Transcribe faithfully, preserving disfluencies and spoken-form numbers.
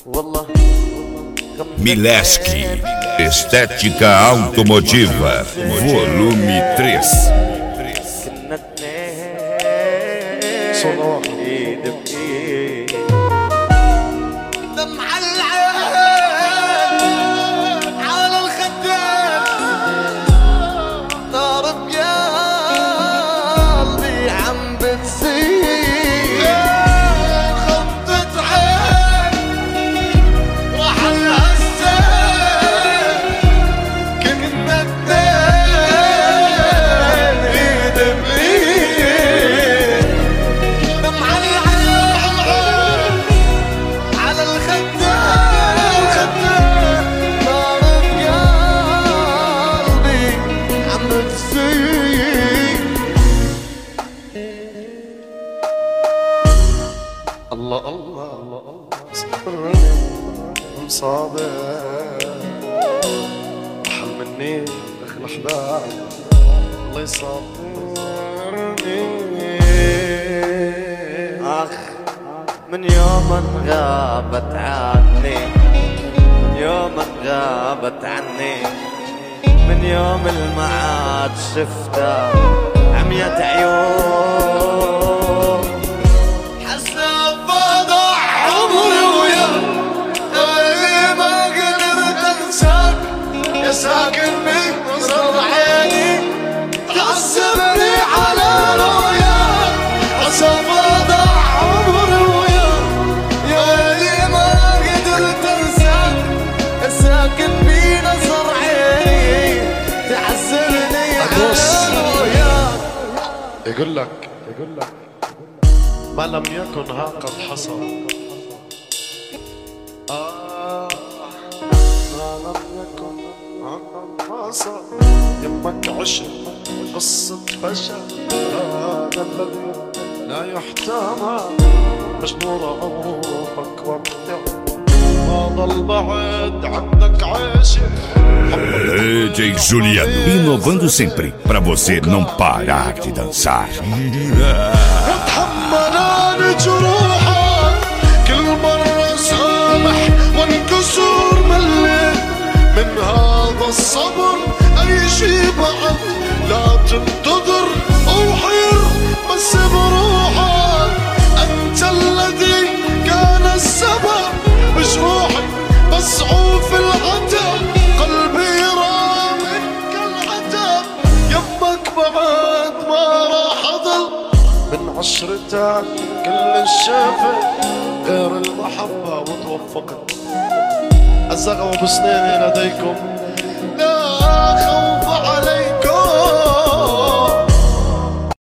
Mileski, Estética Automotiva, volume três. الله الله الله الله مصابر أحل مني دخل أحباب الله يصابرني. أخ من يوم غابت عني، من يوم غابت عني، من يوم المعاد شفتها عمية عيون، حسب وضع عمري وياك اللي ما قدرت انساك، يا ساكنني نظر عيني تعذبني على رؤياك، حسب وضع عمري وياك يا اللي ما قدرت انساك، يا ساكن بنظر عيني تعذبني على رؤياك. يقول لك يقول لك ما لم يكن ها قد حصل. آه ما لم يكن ها قد حصل. يمك عشق قصة فشل هذا الذي لا يحتمل، مجنون عمرك وابدع ما ضل بعد عنك عاشق. D J Juliano, inovando sempre para você não parar de dançar. اتحمل جروحك كل مرة سامح وانكسر مليت من هذا الصبر، اي شي بعد لا تنتظر وحير بس بروحك، انت الذي كان السبب بجروحي بسعوف العتب، قلبي رامك كالعتب، يمك بعد ما راح اضل من عشرتك كل الشافت غير المحبة وتوفقت. الزغم بسنيني لديكم